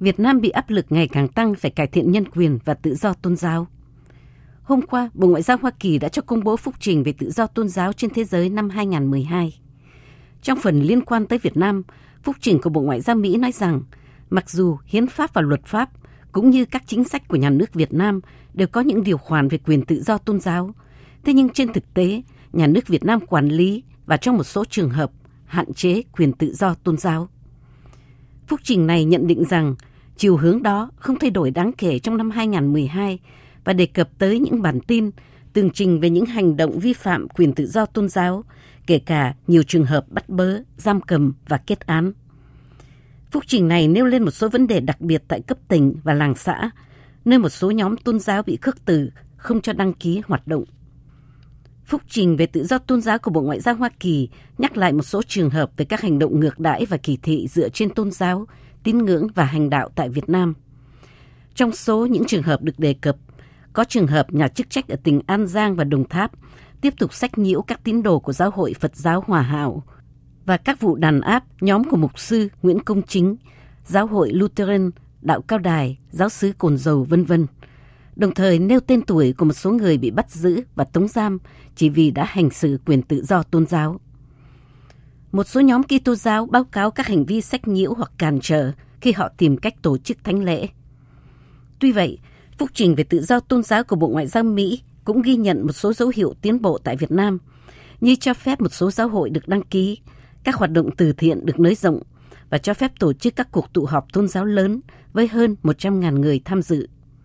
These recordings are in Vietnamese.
Việt Nam bị áp lực ngày càng tăng phải cải thiện nhân quyền và tự do tôn giáo. Hôm qua, Bộ Ngoại giao Hoa Kỳ đã cho công bố phúc trình về tự do tôn giáo trên thế giới năm 2012. Trong phần liên quan tới Việt Nam, phúc trình của Bộ Ngoại giao Mỹ nói rằng, mặc dù hiến pháp và luật pháp, cũng như các chính sách của nhà nước Việt Nam đều có những điều khoản về quyền tự do tôn giáo, thế nhưng trên thực tế, nhà nước Việt Nam quản lý và trong một số trường hợp hạn chế quyền tự do tôn giáo. Phúc trình này nhận định rằng chiều hướng đó không thay đổi đáng kể trong năm 2012 và đề cập tới những bản tin tường trình về những hành động vi phạm quyền tự do tôn giáo, kể cả nhiều trường hợp bắt bớ, giam cầm và kết án. Phúc trình này nêu lên một số vấn đề đặc biệt tại cấp tỉnh và làng xã, nơi một số nhóm tôn giáo bị khước từ, không cho đăng ký hoạt động. Phúc trình về tự do tôn giáo của Bộ Ngoại giao Hoa Kỳ nhắc lại một số trường hợp về các hành động ngược đãi và kỳ thị dựa trên tôn giáo, tín ngưỡng và hành đạo tại Việt Nam. Trong số những trường hợp được đề cập, có trường hợp nhà chức trách ở tỉnh An Giang và Đồng Tháp tiếp tục sách nhiễu các tín đồ của Giáo hội Phật giáo Hòa Hảo và các vụ đàn áp nhóm của mục sư Nguyễn Công Chính, Giáo hội Lutheran, Đạo Cao Đài, Giáo xứ Cồn Dầu, v.v. Đồng thời nêu tên tuổi của một số người bị bắt giữ và tống giam chỉ vì đã hành xử quyền tự do tôn giáo. Một số nhóm Kitô giáo báo cáo các hành vi sách nhiễu hoặc cản trở khi họ tìm cách tổ chức thánh lễ. Tuy vậy, phúc trình về tự do tôn giáo của Bộ Ngoại giao Mỹ cũng ghi nhận một số dấu hiệu tiến bộ tại Việt Nam, như cho phép một số giáo hội được đăng ký, các hoạt động từ thiện được nới rộng và cho phép tổ chức các cuộc tụ họp tôn giáo lớn với hơn 100.000 người tham dự.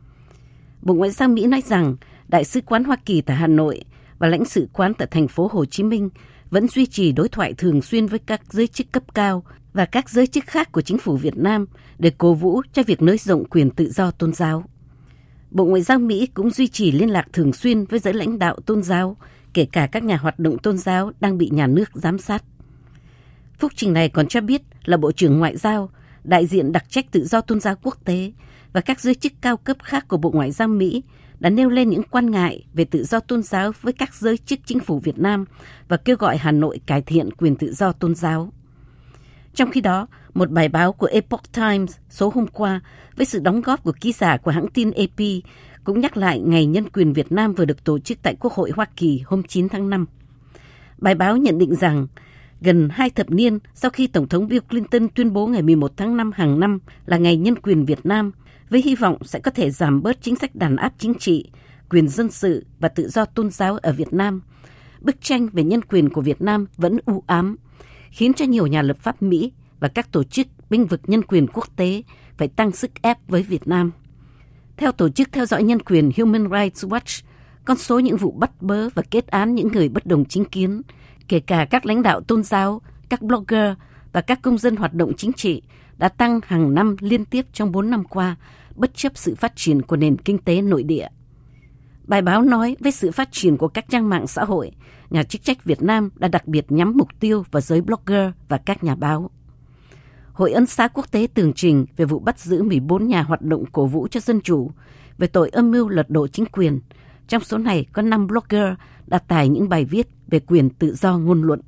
Bộ Ngoại giao Mỹ nói rằng Đại sứ quán Hoa Kỳ tại Hà Nội và lãnh sự quán tại thành phố Hồ Chí Minh vẫn duy trì đối thoại thường xuyên với các giới chức cấp cao và các giới chức khác của chính phủ Việt Nam để cổ vũ cho việc nới rộng quyền tự do tôn giáo. Bộ Ngoại giao Mỹ cũng duy trì liên lạc thường xuyên với giới lãnh đạo tôn giáo, kể cả các nhà hoạt động tôn giáo đang bị nhà nước giám sát. Phúc trình này còn cho biết là Bộ trưởng Ngoại giao, đại diện đặc trách tự do tôn giáo quốc tế và các giới chức cao cấp khác của Bộ Ngoại giao Mỹ đã nêu lên những quan ngại về tự do tôn giáo với các giới chức chính phủ Việt Nam và kêu gọi Hà Nội cải thiện quyền tự do tôn giáo. Trong khi đó, một bài báo của Epoch Times số hôm qua với sự đóng góp của ký giả của hãng tin AP cũng nhắc lại Ngày Nhân quyền Việt Nam vừa được tổ chức tại Quốc hội Hoa Kỳ hôm 9 tháng 5. Bài báo nhận định rằng gần 2 thập niên sau khi Tổng thống Bill Clinton tuyên bố ngày 11 tháng 5 hàng năm là Ngày Nhân quyền Việt Nam, với hy vọng sẽ có thể giảm bớt chính sách đàn áp chính trị, quyền dân sự và tự do tôn giáo ở Việt Nam, bức tranh về nhân quyền của Việt Nam vẫn u ám, khiến cho nhiều nhà lập pháp Mỹ và các tổ chức bênh vực nhân quyền quốc tế phải tăng sức ép với Việt Nam. Theo Tổ chức Theo dõi Nhân quyền Human Rights Watch, con số những vụ bắt bớ và kết án những người bất đồng chính kiến, kể cả các lãnh đạo tôn giáo, các blogger và các công dân hoạt động chính trị, đã tăng hàng năm liên tiếp trong 4 năm qua, bất chấp sự phát triển của nền kinh tế nội địa. Bài báo nói với sự phát triển của các trang mạng xã hội, nhà chức trách Việt Nam đã đặc biệt nhắm mục tiêu vào giới blogger và các nhà báo. Hội Ân xá Quốc tế tường trình về vụ bắt giữ 14 nhà hoạt động cổ vũ cho dân chủ về tội âm mưu lật đổ chính quyền. Trong số này có 5 blogger đã tải những bài viết về quyền tự do ngôn luận.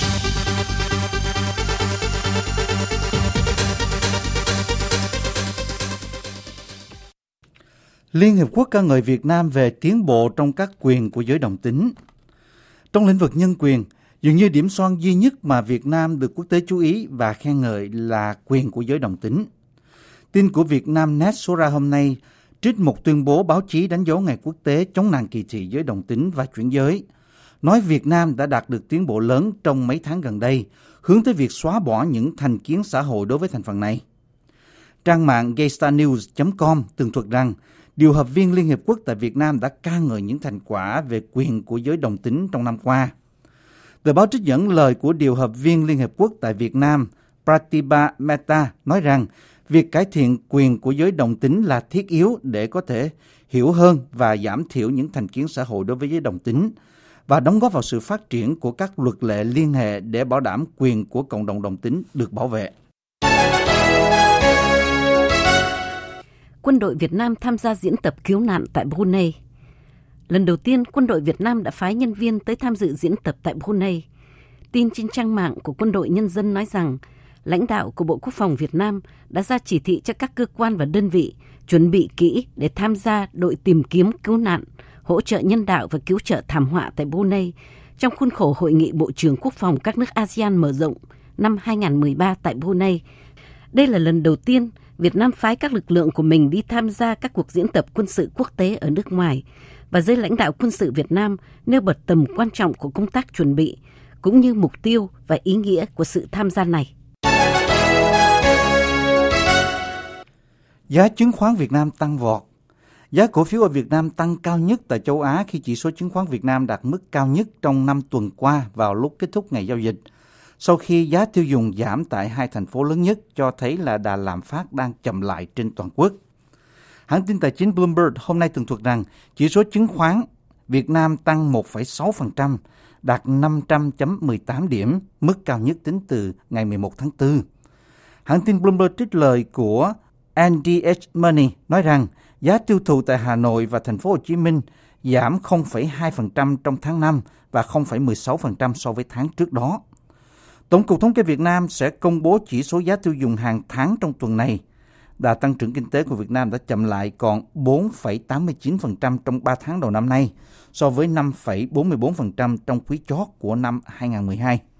Liên Hiệp Quốc ca ngợi Việt Nam về tiến bộ trong các quyền của giới đồng tính. Trong lĩnh vực nhân quyền, dường như điểm son duy nhất mà Việt Nam được quốc tế chú ý và khen ngợi là quyền của giới đồng tính. Tin của Vietnamnet số ra hôm nay trích một tuyên bố báo chí đánh dấu Ngày Quốc tế chống nạn kỳ thị giới đồng tính và chuyển giới, nói Việt Nam đã đạt được tiến bộ lớn trong mấy tháng gần đây, hướng tới việc xóa bỏ những thành kiến xã hội đối với thành phần này. Trang mạng gaystarnews.com tường thuật rằng, điều hợp viên Liên Hiệp Quốc tại Việt Nam đã ca ngợi những thành quả về quyền của giới đồng tính trong năm qua. Tờ báo trích dẫn lời của điều hợp viên Liên Hiệp Quốc tại Việt Nam, Pratibha Mehta, nói rằng việc cải thiện quyền của giới đồng tính là thiết yếu để có thể hiểu hơn và giảm thiểu những thành kiến xã hội đối với giới đồng tính và đóng góp vào sự phát triển của các luật lệ liên hệ để bảo đảm quyền của cộng đồng đồng tính được bảo vệ. Quân đội Việt Nam tham gia diễn tập cứu nạn tại Brunei. Lần đầu tiên, quân đội Việt Nam đã phái nhân viên tới tham dự diễn tập tại Brunei. Tin trên trang mạng của Quân đội Nhân dân nói rằng lãnh đạo của Bộ Quốc phòng Việt Nam đã ra chỉ thị cho các cơ quan và đơn vị chuẩn bị kỹ để tham gia đội tìm kiếm cứu nạn, hỗ trợ nhân đạo và cứu trợ thảm họa tại Brunei trong khuôn khổ Hội nghị Bộ trưởng Quốc phòng các nước ASEAN mở rộng năm 2013 tại Brunei. Đây là lần đầu tiên Việt Nam phái các lực lượng của mình đi tham gia các cuộc diễn tập quân sự quốc tế ở nước ngoài, và giới lãnh đạo quân sự Việt Nam nêu bật tầm quan trọng của công tác chuẩn bị, cũng như mục tiêu và ý nghĩa của sự tham gia này. Giá chứng khoán Việt Nam tăng vọt. Giá cổ phiếu ở Việt Nam tăng cao nhất tại châu Á khi chỉ số chứng khoán Việt Nam đạt mức cao nhất trong 5 tuần qua vào lúc kết thúc ngày giao dịch. Sau khi giá tiêu dùng giảm tại hai thành phố lớn nhất cho thấy là đà lạm phát đang chậm lại trên toàn quốc. Hãng tin tài chính Bloomberg hôm nay tường thuật rằng chỉ số chứng khoán Việt Nam tăng 1,6%, đạt 500.18 điểm, mức cao nhất tính từ ngày 11 tháng 4. Hãng tin Bloomberg trích lời của NDH Money nói rằng giá tiêu thụ tại Hà Nội và thành phố Hồ Chí Minh giảm 0,2% trong tháng 5 và 0,16% so với tháng trước đó. Tổng cục Thống kê Việt Nam sẽ công bố chỉ số giá tiêu dùng hàng tháng trong tuần này. Đà tăng trưởng kinh tế của Việt Nam đã chậm lại còn 4,89% trong 3 tháng đầu năm nay, so với 5,44% trong quý chót của năm 2012.